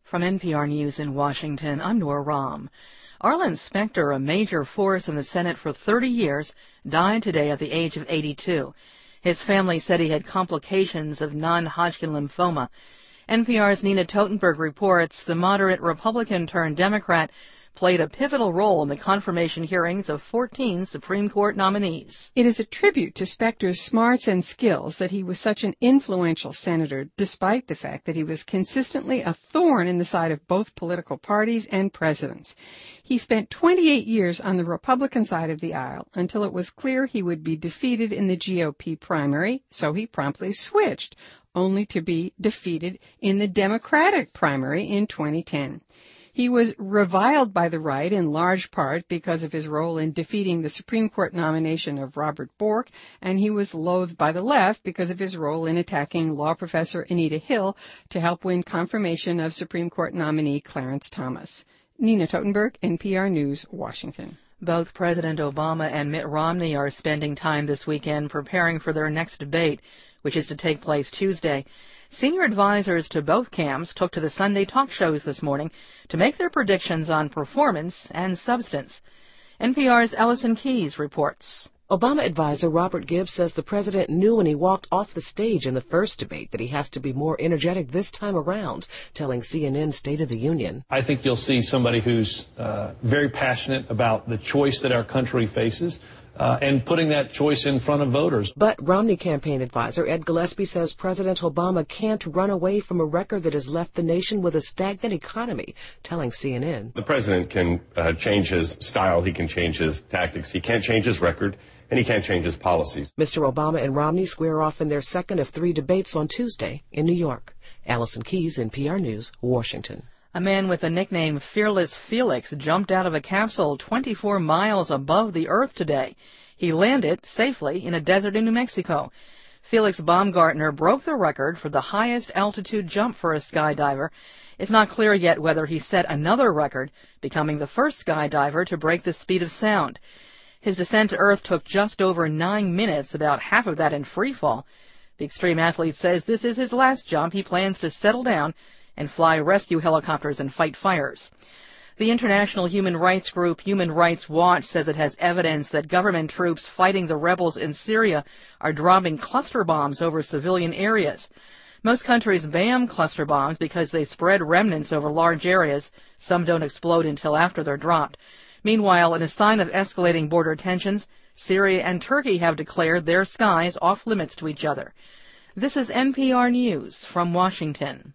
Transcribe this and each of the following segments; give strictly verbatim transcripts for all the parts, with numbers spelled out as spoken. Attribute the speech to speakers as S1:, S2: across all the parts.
S1: From N P R News in Washington, I'm Nora Rahm. Arlen Specter, a major force in the Senate for thirty years, died today at the age of eighty-two. His family said he had complications of non-Hodgkin lymphoma. N P R's Nina Totenberg reports the moderate Republican-turned-Democrat played a pivotal role in the confirmation hearings of fourteen Supreme Court nominees.
S2: It is a tribute to Specter's smarts and skills that he was such an influential senator, despite the fact that he was consistently a thorn in the side of both political parties and presidents. He spent twenty-eight years on the Republican side of the aisle until it was clear he would be defeated in the G O P primary, so he promptly switched, only to be defeated in the Democratic primary in twenty ten. He was reviled by the right in large part because of his role in defeating the Supreme Court nomination of Robert Bork, and he was loathed by the left because of his role in attacking law professor Anita Hill to help win confirmation of Supreme Court nominee Clarence Thomas. Nina Totenberg, N P R News, Washington.
S1: Both President Obama and Mitt Romney are spending time this weekend preparing for their next debate, which is to take place Tuesday. Senior advisors to both camps took to the Sunday talk shows this morning to make their predictions on performance and substance. N P R's Allison Keyes reports.
S3: Obama advisor Robert Gibbs says the president knew when he walked off the stage in the first debate that he has to be more energetic this time around, telling C N N State of the Union.
S4: I think you'll see somebody who's uh, very passionate about the choice that our country faces. Uh, and putting that choice in front of voters.
S3: But Romney campaign advisor Ed Gillespie says President Obama can't run away from a record that has left the nation with a stagnant economy, telling C N N.
S5: The president can uh, change his style, he can change his tactics, he can't change his record, and he can't change his policies.
S3: Mister Obama and Romney square off in their second of three debates on Tuesday in New York. Allison Keyes, N P R News, Washington.
S1: A man with the nickname Fearless Felix jumped out of a capsule twenty-four miles above the Earth today. He landed safely in a desert in New Mexico. Felix Baumgartner broke the record for the highest altitude jump for a skydiver. It's not clear yet whether he set another record, becoming the first skydiver to break the speed of sound. His descent to Earth took just over nine minutes, about half of that in free fall. The extreme athlete says this is his last jump. He plans to settle down and fly rescue helicopters and fight fires. The international human rights group Human Rights Watch says it has evidence that government troops fighting the rebels in Syria are dropping cluster bombs over civilian areas. Most countries ban cluster bombs because they spread remnants over large areas. Some don't explode until after they're dropped. Meanwhile, in a sign of escalating border tensions, Syria and Turkey have declared their skies off limits to each other. This is N P R News from Washington.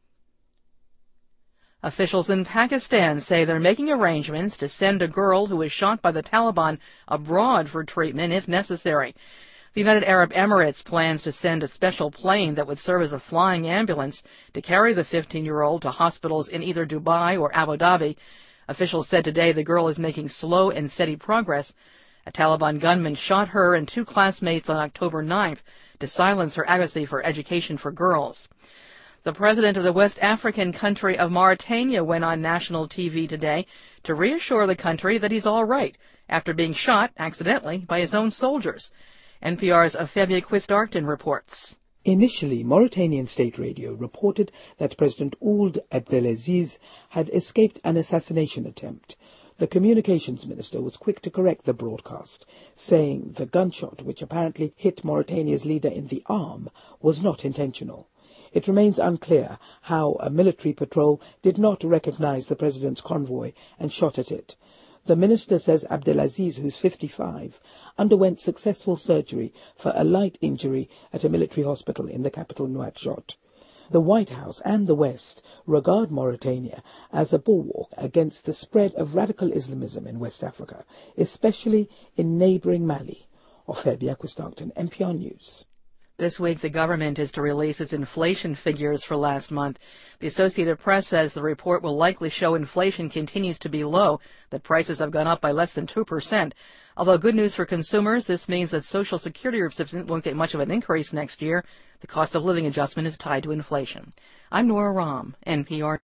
S1: Officials in Pakistan say they're making arrangements to send a girl who was shot by the Taliban abroad for treatment if necessary. The United Arab Emirates plans to send a special plane that would serve as a flying ambulance to carry the fifteen-year-old to hospitals in either Dubai or Abu Dhabi. Officials said today the girl is making slow and steady progress. A Taliban gunman shot her and two classmates on October ninth to silence her advocacy for education for girls. The president of the West African country of Mauritania went on national T V today to reassure the country that he's all right after being shot accidentally by his own soldiers. N P R's Fabia Quist-Arcton reports.
S6: Initially, Mauritanian state radio reported that President Ould Abdelaziz had escaped an assassination attempt. The communications minister was quick to correct the broadcast, saying the gunshot, which apparently hit Mauritania's leader in the arm, was not intentional. It remains unclear how a military patrol did not recognize the president's convoy and shot at it. The minister says Abdelaziz, who's fifty-five, underwent successful surgery for a light injury at a military hospital in the capital Nouakchott. The White House and the West regard Mauritania as a bulwark against the spread of radical Islamism in West Africa, especially in neighboring Mali. Fabia Quist-Arcton, N P R News.
S1: This week, the government is to release its inflation figures for last month. The Associated Press says the report will likely show inflation continues to be low, that prices have gone up by less than two percent. Although good news for consumers, this means that Social Security recipients won't get much of an increase next year. The cost of living adjustment is tied to inflation. I'm Nora Rahm, N P R.